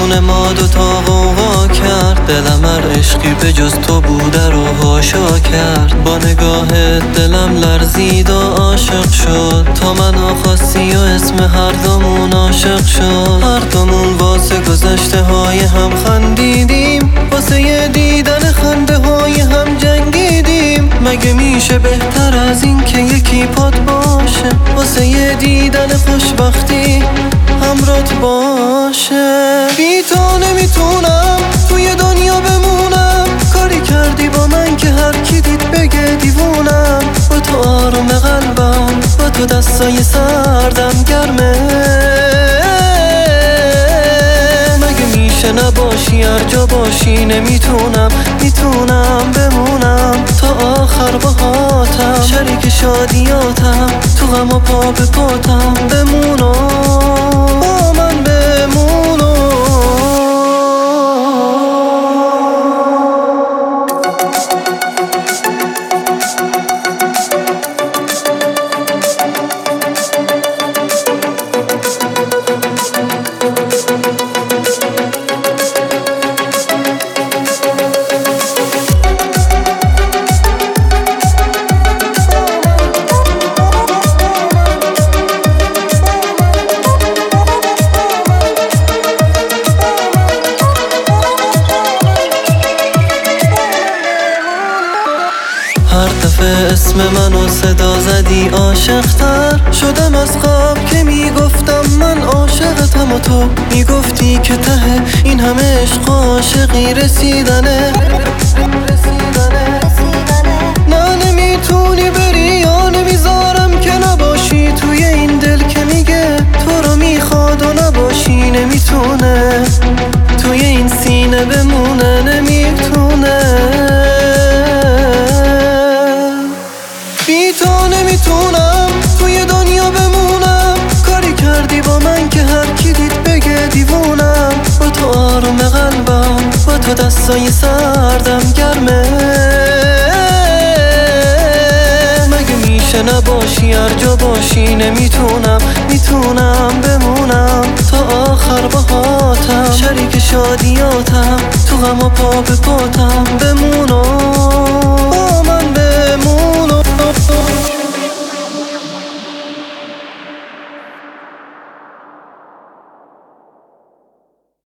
میون ما دوتا غوغا کرد. دلم هر عشقی به جز تو بوده رو هاشا کرد. با نگاهت دلم لرزید و عاشق شد. تا منو خواستی و اسم هر دومون عاشق شد. هر دومون واسه گذشته های هم خندیدیم، واسه یه دیدن خنده های هم جنگیدیم. مگه میشه بهتر از این که یکی پات باشه، واسه یه دیدن خوشبختی همرات باشه. بی تو نمیتونم توی دنیا بمونم. کاری کردی با من که هر کی دید بگه دیوونم. با تو آروم قلبم، با تو دستای سردم گرمه. مگه میشه نباشی هر جا باشی؟ نمیتونم بمونم تا آخر باهاتم. شریک شادیاتم، تو غم و پا به پاتم. بمونم با من بمونم. هر دفعه اسم منو صدا زدی عاشق‌تر شدم از خواب که میگفتم من عاشقتم و تو میگفتی که ته این همه عشق عاشقی رسیدنه. نه نمیتونی بری یا نمیذارم که نباشی توی این دل که میگه تو رو میخواد و نباشی. نمیتونه توی این سینه بمونه، نمیتونه. بی تو نمیتونم توی دنیا بمونم. کاری کردی با من که هر کی دید بگه دیوونم. با تو آروم قلبم، با تو دستای سردم گرمه. مگه میشه نباشی هر جا باشی؟ نمیتونم بمونم تا آخر باهاتم. شریک شادیاتم، تو غم و پا به پاتم. بمونم